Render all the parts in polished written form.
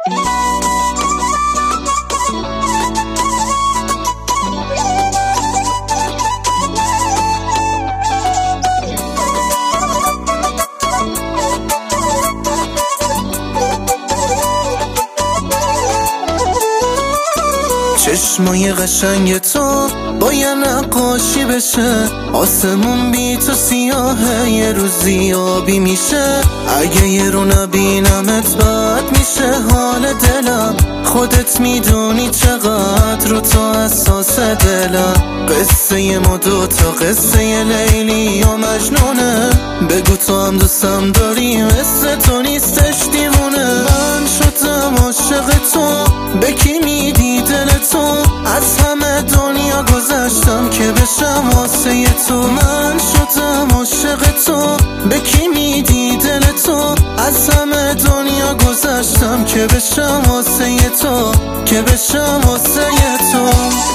چشمای قشنگ تو باید نقاشی بشه، آسمون بی تو سیاهه یه روزی آبی میشه. اگه یه رو نبینمت بد میشه حال دلم، خودت میدونی چقدر رو تو اساس دلم. قصه ما دوتا قصه لیلی و مجنونه، بگو تو هم دوستم داری مثل تو نیستش دیوونه. من شدم عاشق تو، به کی میدی دل تو؟ از همه دنیا گذشتم که بشم واسه تو. من شدم عاشق تو، به کی میدی دل تو؟ از همه دنیا گذشتم که بشم واسه تو، که بشم واسه تو.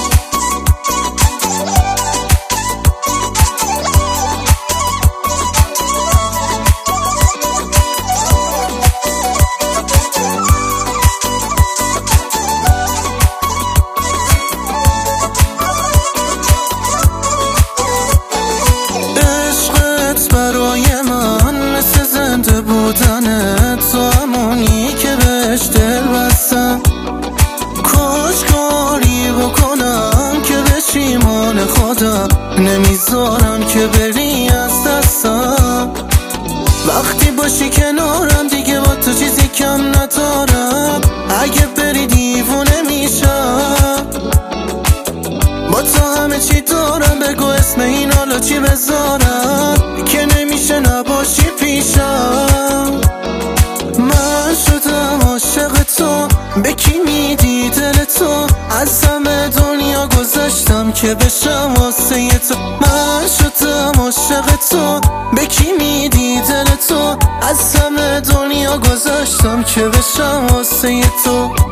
برای من مثل زنده بودنه، تو همونی که بهش دل بستم. کاش کاری بکنم که بشی مال خودم، نمیذارم که بری از دستم. وقتی باشی کنارم دیگه با تو چیزی کم ندارم، اگه بری دیوونه میشم. با تو همه چی دارم، بگو اسم این حالا چی بذارم که نمیشه نباشی پیشم. من شدم عاشق تو، به کی میدی دل تو؟ از همه دنیا گذشتم که بشم واسه تو. من شدم عاشق تو، به کی میدی دل تو؟ از همه دنیا گذشتم که بشم واسه تو.